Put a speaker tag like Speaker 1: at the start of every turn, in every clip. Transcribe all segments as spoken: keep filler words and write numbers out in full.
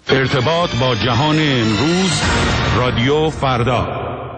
Speaker 1: ارتباط با جهان امروز، رادیو فردا.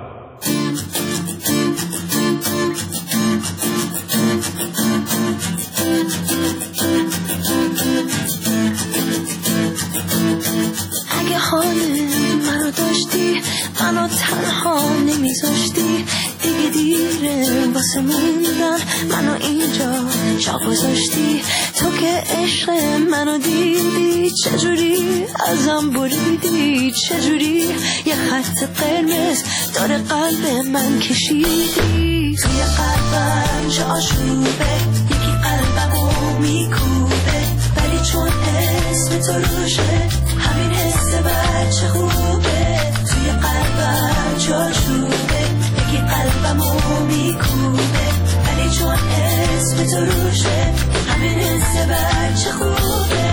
Speaker 2: اگه حال منو داشتی، منو تنها نمیذاشتی، دیگه دیره واسه موندن، منو اینجا جا گذاشتی. تو که عشق منو دیدی، چجوری ازم بریدی، چجوری یه خط قرمز داره قلب من کشیدی. توی قلبم جاشوبه، یکی قلبمو میکوبه، ولی چون اسم تو روشه همین حس بچه خوبه. توی قلبم جاشوبه، یکی قلبمو میکوبه، ولی چون اسم تو روشه همین حس بچه خوبه.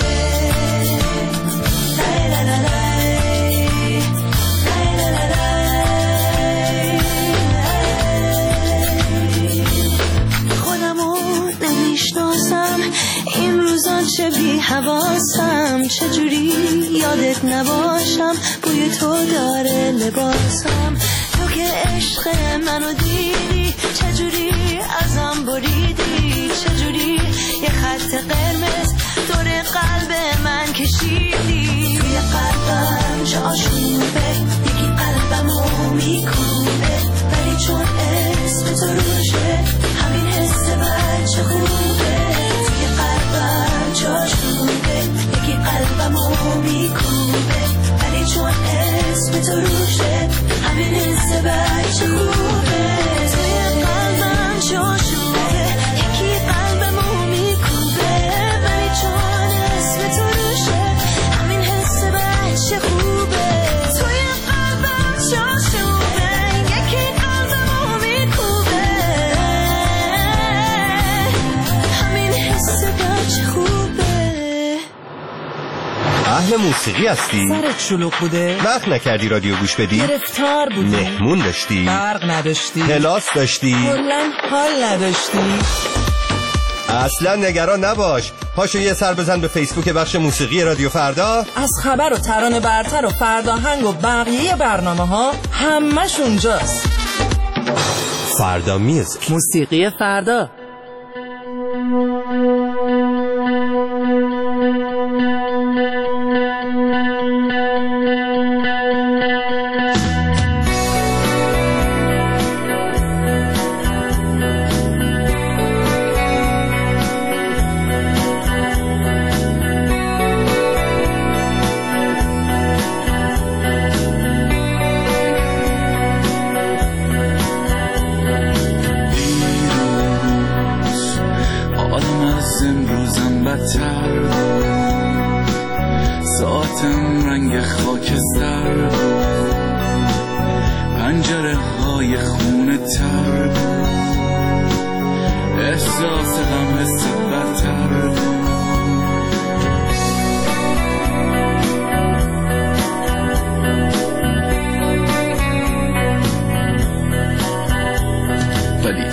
Speaker 2: لای لای لای لای لای لای لای. خودمو نمیشناسم این روزا، چه بی حواسم، چجوری یادت نباشم، بوی تو داره لباسم. تو که عشق منو دیدی، چجوری ازم بریدی، چجوری یه خط قرمز دور قلب من کشیدی. توی قلبم جاشوبه، یکی قلبمو میکوبه، ولی چون اسم تو روشه همین حس بچه خوبه. توی قلبم جاشوبه، یکی قلبمو میکوبه، ولی چون اسم تو روشه همین حس بچه خوبه. توی قلبم جاشوبه، یکی قلبمو میکوبه، ولی چون اسم تو روشه همین حس بچه خوبه. توی قلبم جاشوبه، یکی قلبمو میکوبه، همین حس بچه خوبه.
Speaker 3: اهل موسیقی هستی؟
Speaker 4: سرت شلوغ بوده؟
Speaker 3: وقت نکردی رادیو گوش بدی؟
Speaker 4: گرفتار بودی؟
Speaker 3: مهمون داشتی؟
Speaker 4: برق نداشتی؟
Speaker 3: کلاس داشتی؟
Speaker 4: کلاً حال نداشتی؟
Speaker 3: اصلا نگران نباش، پاشو یه سر بزن به فیسبوک بخش موسیقی رادیو فردا.
Speaker 4: از خبر و ترانه برتر و فرداهنگ و بقیه برنامه ها همش اونجاست.
Speaker 3: فردا میوزیک،
Speaker 4: موسیقی فردا.
Speaker 5: ساعتم رنگ خاکستر، پنجره های خونه تر، احساس غم حس بدتر. ولی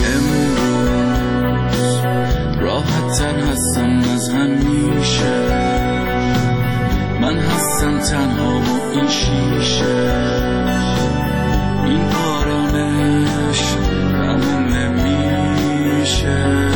Speaker 5: امروز راحت تر هستم از همیشه، من هستم تنها و این شیشه، این آرامش تموم نمیشه.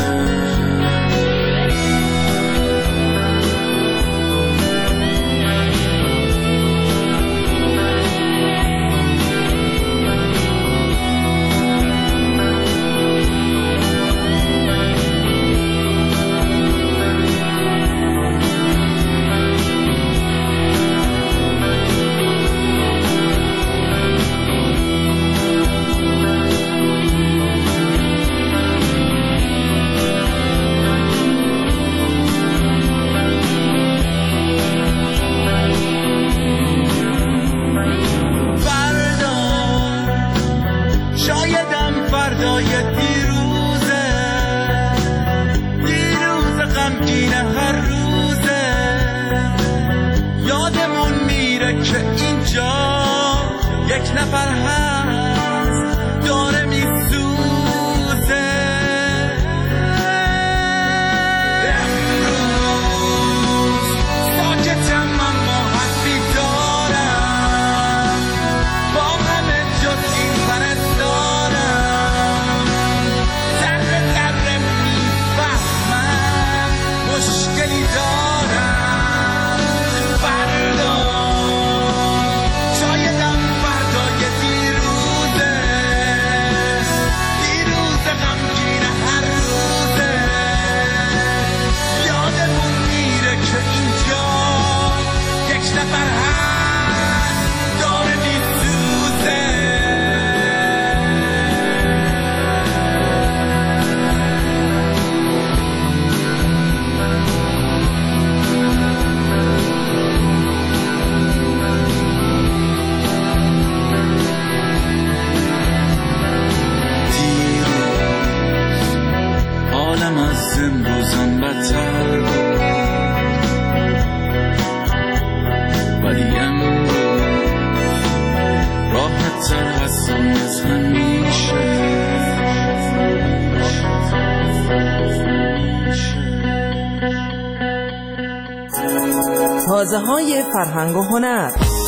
Speaker 5: یک نفر هست داره میسوزه. امروز ساکتم اما هست
Speaker 4: تازه های فرهنگ و هنر.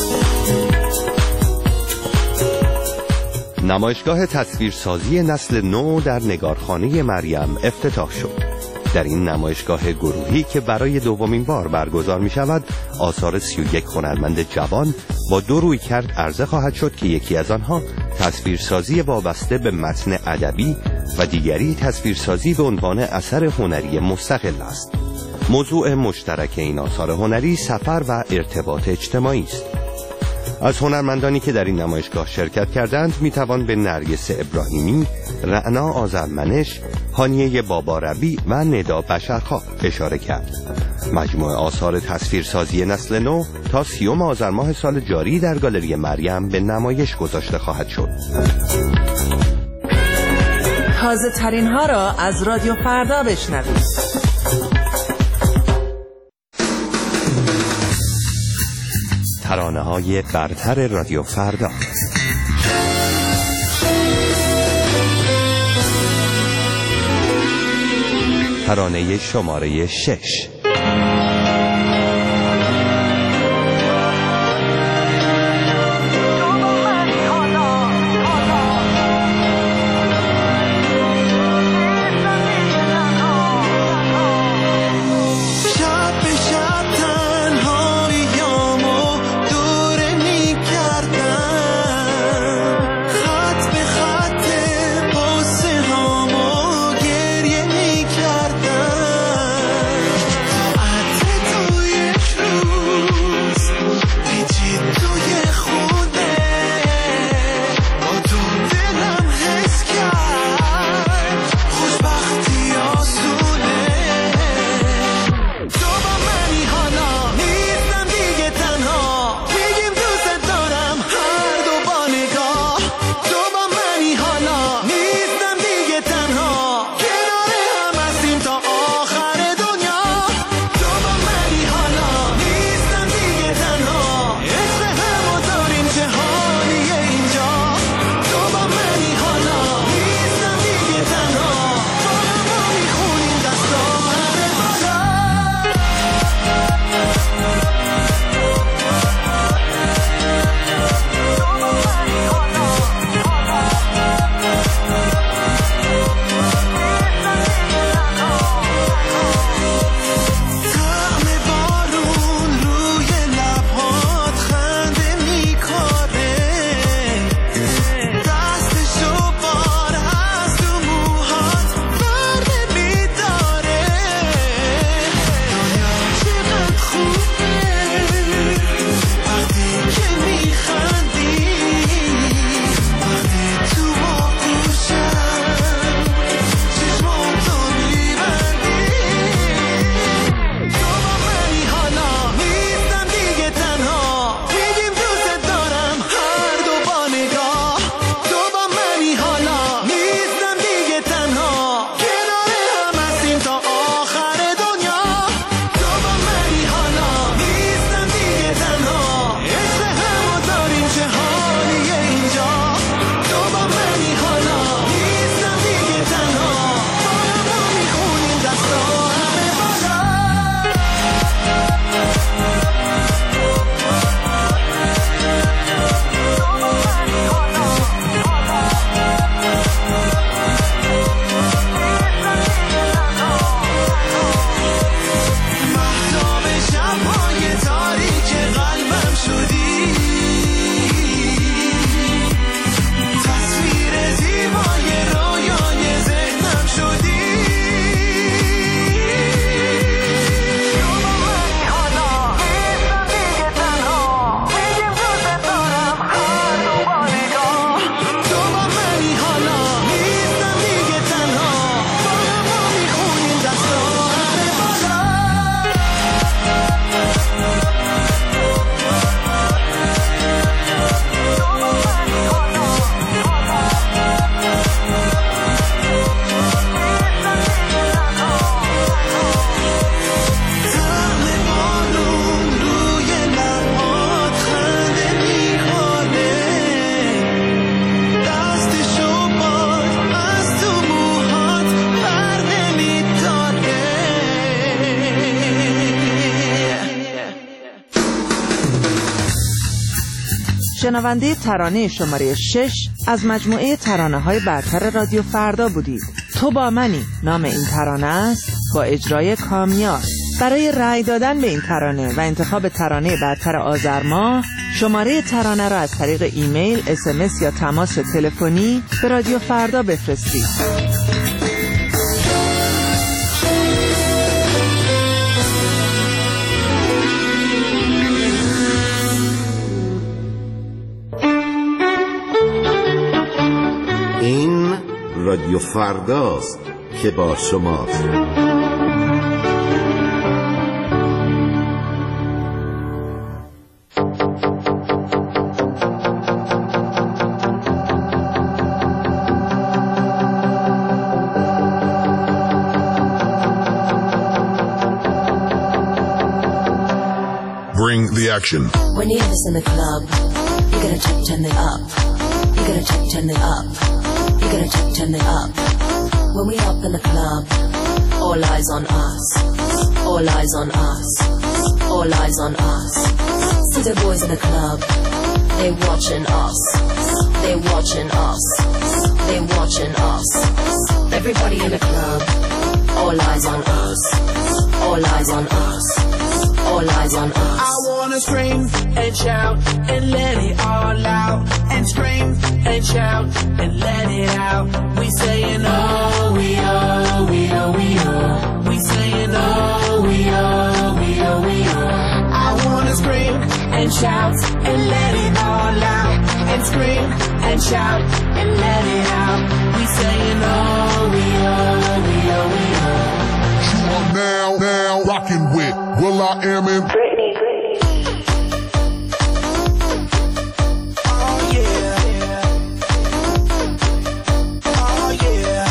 Speaker 3: نمایشگاه تصویرسازی نسل نو در نگارخانه مریم افتتاح شد. در این نمایشگاه گروهی که برای دومین بار برگزار می شود، آثار سی و یک هنرمند جوان با دو رویکرد عرضه خواهد شد که یکی از آنها تصویرسازی وابسته به متن ادبی و دیگری تصویرسازی به عنوان اثر هنری مستقل است. موضوع مشترک این آثار هنری سفر و ارتباط اجتماعی است. از هنرمندانی که در این نمایشگاه شرکت کردند میتوان به نرگس ابراهیمی، رعنا آذرمنش، هانیه باباربی و ندا بشرخواه اشاره کرد. مجموعه آثار تصویرسازی نسل نو تا سیوم آذر ماه سال جاری در گالری مریم به نمایش گذاشته خواهد شد.
Speaker 4: تازه ترین ها را از رادیو فردا بشنوید.
Speaker 3: ترانه های برتر رادیو فردا. ترانه شماره شش.
Speaker 4: شنونده ترانه شماره شش از مجموعه ترانه‌های برتر رادیو فردا بودید. تو با منی نام این ترانه است با اجرای کامیار. برای رأی دادن به این ترانه و انتخاب ترانه برتر آذر ماه شماره ترانه را از طریق ایمیل، اس ام اس یا تماس تلفنی به رادیو فردا بفرستید.
Speaker 6: این رادیو فرداست که با شماست.
Speaker 7: Bring the action.
Speaker 2: When you have this in the club, you gotta check, turn it up. You gotta check, turn it up. You gotta check, turn it up. When we up in the club, all eyes on us. All eyes on us. All eyes on us. See the boys in the club, they watching us. They watching us. They watching us. Everybody in the club, all eyes on us. All eyes on us. All eyes on us.
Speaker 5: I wanna scream and shout and let it all out. And scream and shout and let it out. We saying oh, we oh, we oh, we oh. We saying oh, we oh, we oh, we oh. I wanna scream and shout and let it all out. And scream and shout and let it out. We saying oh, we oh, we oh, we oh.
Speaker 7: You are now, now rocking with Will I Am in
Speaker 2: Britney, Britney.
Speaker 5: Oh yeah. Oh yeah.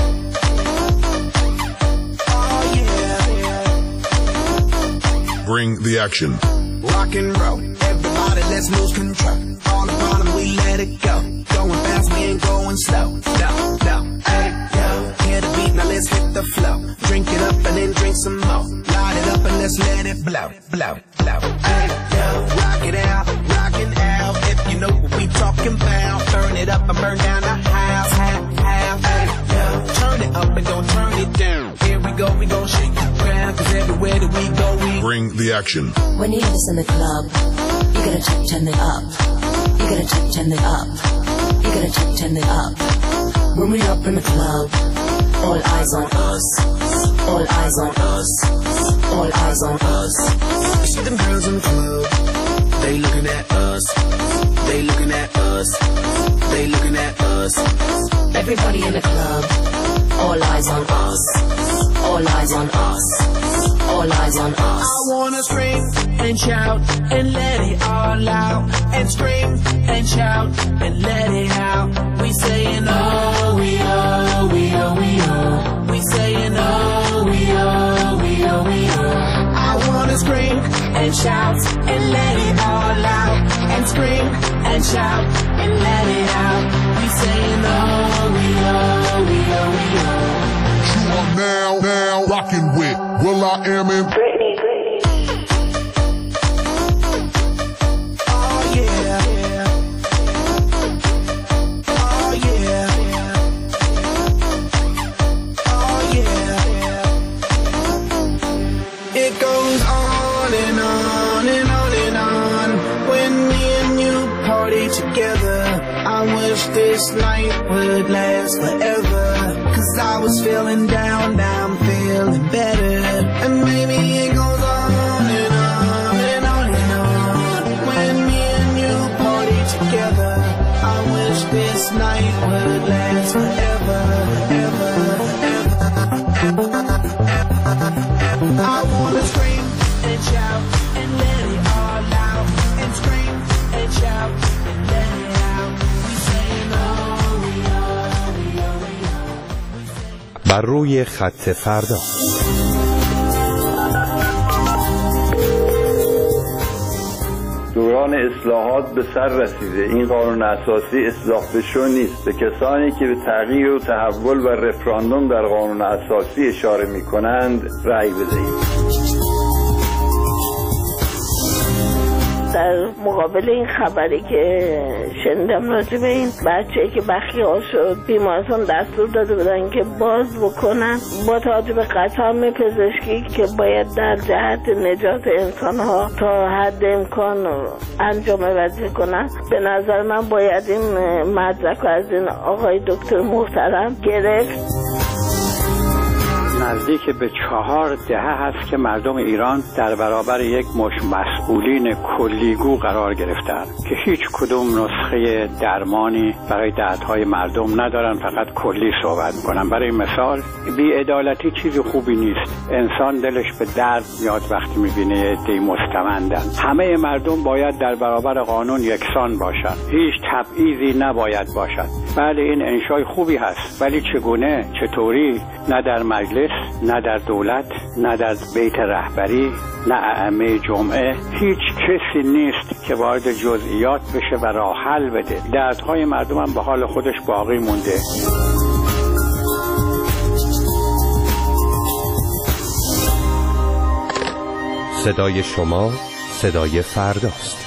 Speaker 5: Oh yeah.
Speaker 7: Bring the action.
Speaker 5: Rock and roll, everybody let's lose control. All the bottom we let it go. Going fast, we ain't going slow. No, no, hey, yo. Hear the beat, now let's hit the flow. Drink it up and then drink some more. Light it up and let's let it blow, blow, blow. Hey, yo. Rock it out, rockin' out. If you know what we talking about. Burn it up and burn down the house, half, half. Hey, yo. Turn it up and don't turn it down. Here we go, we gon' shake the ground. Cause everywhere that we go, we
Speaker 7: Bring the action.
Speaker 2: When you have this in the club, you gotta check, turn it up. You gotta check, turn it up. You gotta check, turn it up. When we up in the club, all eyes on us. All eyes on us. All eyes on us.
Speaker 5: You see them girls in the club, they looking at us. They looking at us. They looking at us.
Speaker 2: Everybody in the club, all eyes on us. All eyes on us. All eyes on us.
Speaker 5: I wanna scream and shout and let it all out. And scream and shout and let it out. We saying oh, we oh, we oh, we oh. We saying oh, we oh, we oh, we oh. I wanna scream and shout and let it all out. And scream and shout and let it out. We saying oh, we oh, we oh, we oh.
Speaker 7: You are now, now rocking with Will I Am in
Speaker 2: Britney, Britney.
Speaker 5: Oh yeah. Oh yeah. Oh yeah. It goes on and on and on and on. When me and you party together, I wish this night would last forever. Cause I was feeling down, now I'm feeling better. And maybe it goes on and on and on and on. When me and you party together, I wish this night would last forever, ever, ever, ever, ever. I wanna scream and shout and let it all out. And scream and shout and let it out. We saying oh, we oh, we oh, we oh.
Speaker 3: بر روی خط فردا.
Speaker 8: دوران اصلاحات به سر رسیده. این قانون اساسی اصلاح بشو نیست. به کسانی که به تغییر و تحول و رفراندوم در قانون اساسی اشاره می کنند رأی بدهید.
Speaker 9: در مقابل این خبری که شنیدم راجع به این بچه‌ای که بخیه شد بیمارستان دستور داده بودن که باز بکنن، با توجه به قسم پزشکی که باید در جهت نجات انسان‌ها تا حد امکان انجام وظیفه کنن، به نظر من باید این مدرک از این آقای دکتر محترم گرفت.
Speaker 10: نزدیک به چهار دهه هست که مردم ایران در برابر یک مش مسئولین کلیگو قرار گرفتن که هیچ کدوم نسخه درمانی برای دردهای مردم ندارن، فقط کلی صحبت میکنن. برای مثال بی‌عدالتی چیز خوبی نیست. انسان دلش به درد میاد وقتی میبینه عده‌ای مستمندن. همه مردم باید در برابر قانون یکسان باشن، هیچ تبعیضی نباید باشد. بله این انشای خوبی هست، ولی چگونه، چطوری؟ نه در مجلس، نه در دولت، نه در بیت رهبری، نه ائمه جمعه، هیچ کسی نیست که وارد جزئیات بشه و راه حل بده. دردهای مردم هم به حال خودش باقی مونده.
Speaker 3: صدای شما صدای فرداست.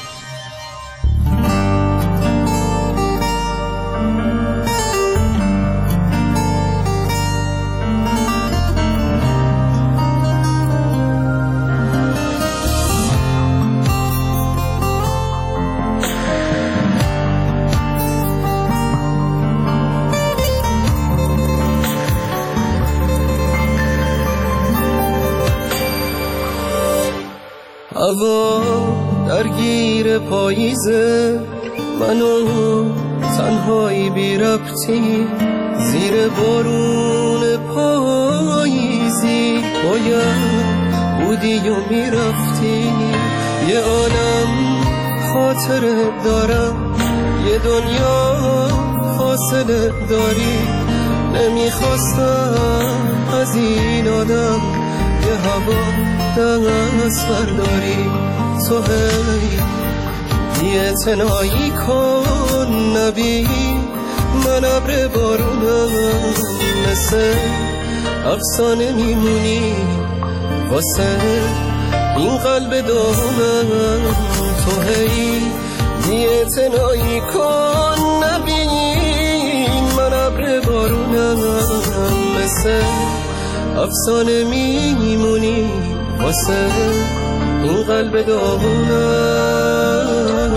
Speaker 11: هوا درگیر پاییزه، منو تنهایی بی ربطی زیر بارون پاییزی، باید بودی و میرفتی. یه عالم خاطره دارم، یه دنیا فاصله داری. نمیخواستم از این آدم یه هوا دست برداری. تو هی یه تنایی کن نبی، من ابر بارونم، مثل افسانه میمونی واسه این قلب داغونم. تو هی یه تنایی کن نبی، من ابر بارونم، مثل افسانه میمونی واسه این قلب داغونم،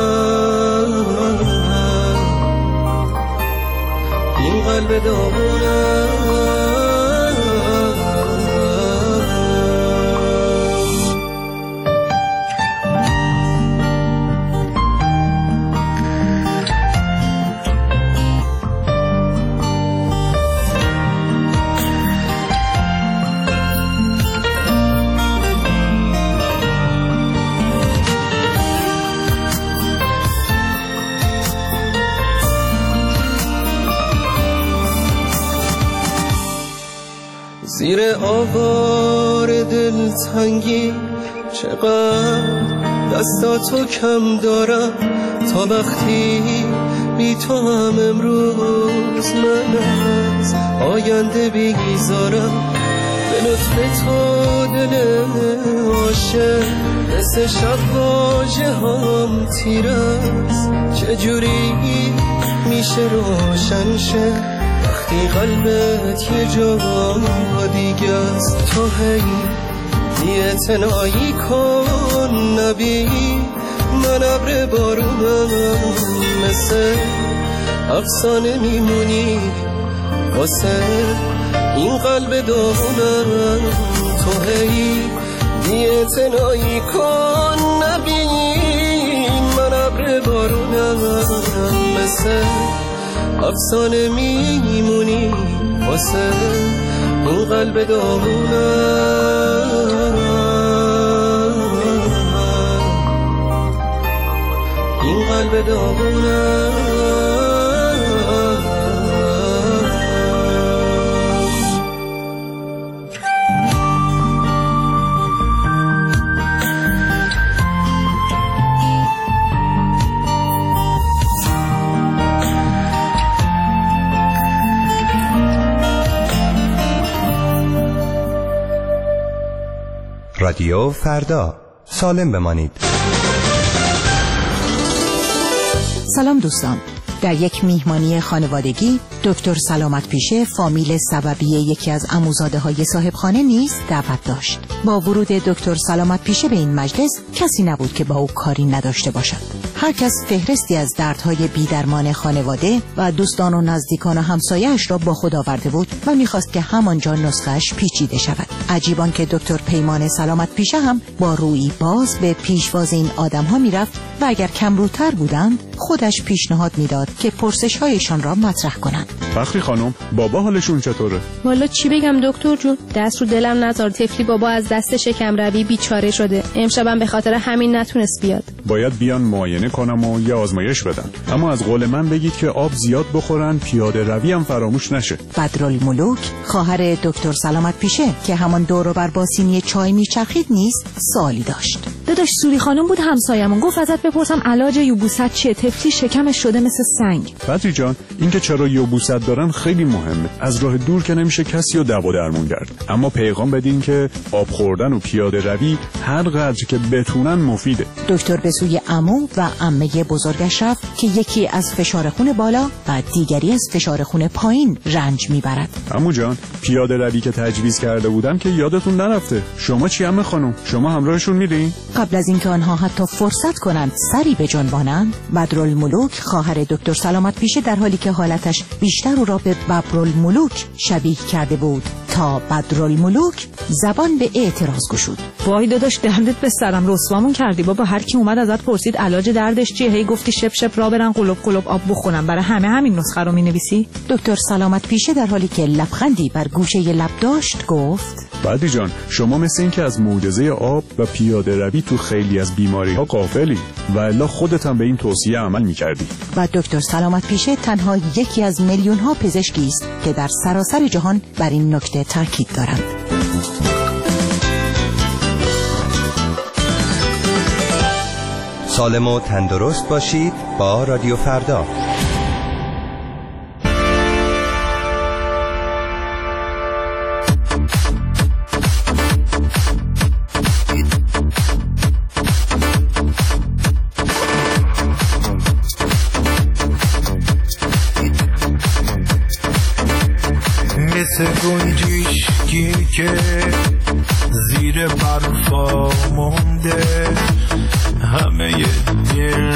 Speaker 11: این قلب داغونم. زیر آوار دلتنگی چقدر دستاتو کم دارم، تا وقتی بی تو هم امروز من از آینده بیزارم. به لطف تو دل عاشق مثل شب واژه هم تیر است، چجوری میشه روشن شه وقتی قلبت یه جا دیگه است. تو هی یه تنایی کن نبی، من ابر بارونم، مثل افسانه میمونی واسه این قلب داغونم. تو هی یه تنایی کن نبی، من ابر بارونم، مثل افسانه میمونی واسه این قلب داغونم، این قلب داغونم.
Speaker 3: رادیو فردا، سالم بمانید.
Speaker 12: سلام دوستان. در یک میهمانی خانوادگی دکتر سلامت پیشه فامیل سببی یکی از عموزاده های صاحب خانه نیز دعوت داشت. با ورود دکتر سلامت پیشه به این مجلس کسی نبود که با او کاری نداشته باشد. هر کس فهرستی از دردهای بی‌درمان خانواده و دوستان و نزدیکان و همسایه‌اش را با خود آورده بود و می‌خواست که همانجا نسخه‌اش پیچیده شود. عجیبان که دکتر پیمان سلامت پیشه هم با رویی باز به پیشواز این آدم‌ها می‌رفت و اگر کمروتر بودند خودش پیشنهاد میداد که پرسش‌هایشان را مطرح کنند.
Speaker 13: فخری خانم، بابا حالشون چطوره؟
Speaker 14: والا چی بگم دکتر جون، دست رو دلم نذار. طفلی بابا از دست شکم روی بیچاره شده. امشبم به خاطر همین نتونست بیاد.
Speaker 13: باید بیان معاینه کنم و یه آزمایش بدن. اما از قول من بگید که آب زیاد بخورن، پیاده روی هم فراموش نشه.
Speaker 12: بدرالملوک خواهر دکتر سلامت پیشه که همان دور و بر با سینی چای میچرخید نیز سوالی داشت.
Speaker 15: داداش سوری خانم بود همسایمون، گفت ازت بپرسم علاج یبوست چیه؟ طفلی شکمش شده مثل سنگ.
Speaker 13: بدری جان، اینکه چرا یبوست دارن خیلی مهمه. از راه دور که نمیشه کسی رو دوا درمون کرد، اما پیغام بدین که آب خوردن و پیاده روی هر قدر که بتونن مفیده.
Speaker 12: دکتر به سوی عمو و عمه بزرگش رفت که یکی از فشار خون بالا و دیگری از فشار خون پایین رنج میبرد.
Speaker 13: عمو جان، پیاده روی که تجویز کرده بودم که یادتون نرفته. شما چی عمه خانم؟ شما همراهشون میرین؟
Speaker 12: قبل از اینکه آنها حتی فرصت کنند سری بجنبانند، بدرالملوک خواهر دکتر سلامت پیشه در حالی که حالتش بیشتر او را به ببرالملوک شبیه کرده بود تا بدرالملوک زبان به اعتراض گشود.
Speaker 15: وای داداش دردت به سرم، رسوامون کردی بابا. هر کی اومد ازت پرسید علاج دردش چیه، هی گفتی شپ شپ را برن قلوب قلوب آب بخورن. برای همه همین نسخه رو مینویسی؟
Speaker 12: دکتر سلامت پیشه در حالی که لبخندی بر گوشه لب داشت گفت:
Speaker 13: بدری جان، شما مثل این که از معجزه آب و پیاده روی تو خیلی از بیماری ها غافلی و الا خودت هم به این توصیه عمل می‌کردی.
Speaker 12: و دکتر سلامت پیشه تنها یکی از میلیون ها پزشکی است که در سراسر جهان بر این نکته تاکید دارند.
Speaker 3: سالم و تندرست باشید با رادیو فردا.
Speaker 5: مثل گنجشکی که زیر برفا مونده، همه دل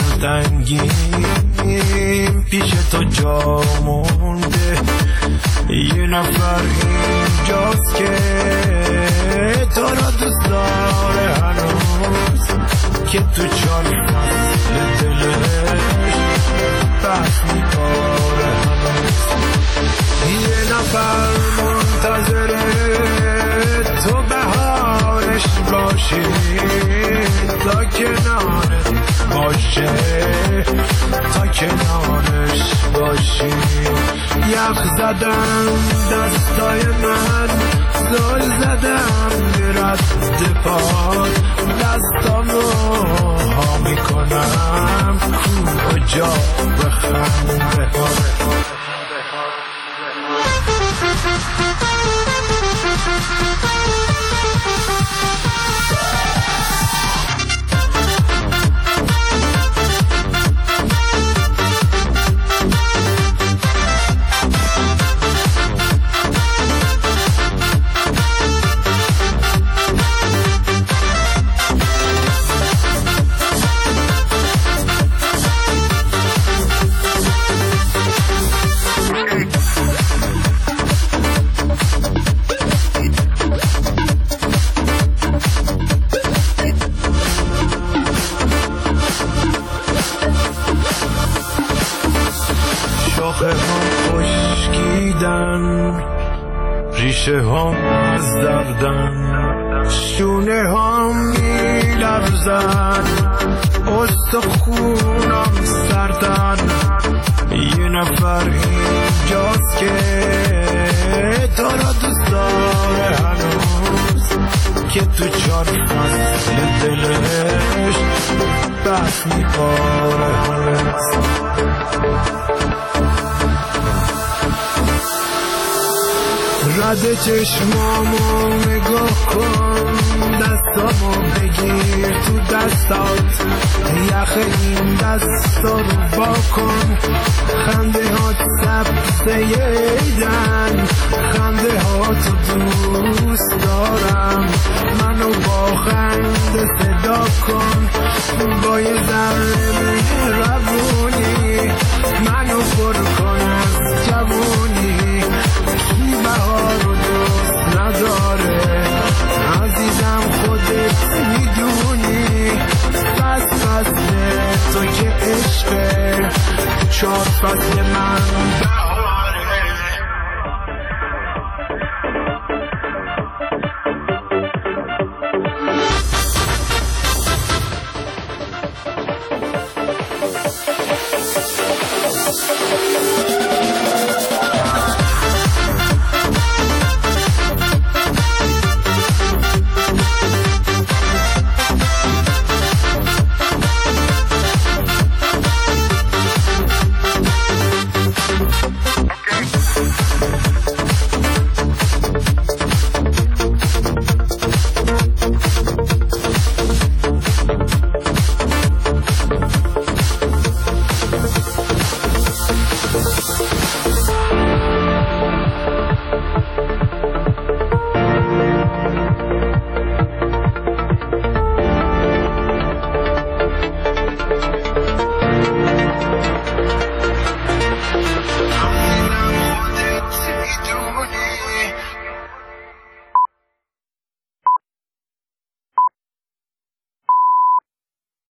Speaker 5: تنگیم پیش تو جا مونده. یه نفر اینجاست که تو را دوست داره هنوز، که تو چار فصل دلش بحث میکاره هنوز. یه نفر منتظره تو بهارش باشی، تا کنارش باشه، تا کنارش باشی. یخ زدم دستای من، زل زدم رد پاد، دستامو ها میکنم کجا بخنده ها. ریشه هم از دردن، شونه هم می لرزن، استخونم سردن. یه نفر اینجاست که تو را دوست داره هنوز، که تو چار فصل دلش بحث می‌کنه هنوز. رد چشمامو نگاه کن، دستامو بگیر تو دستات، یخ این دست رو با کن خنده ها سبزه ایدن خنده ها تو دوست دارم منو با خنده صدا کن با یه ذره مهربونی منو پر کن از جوونی کی بهار رو دوست نداره عزیزم خودت میدونی بس فصل تو که عشقه چهار فصل من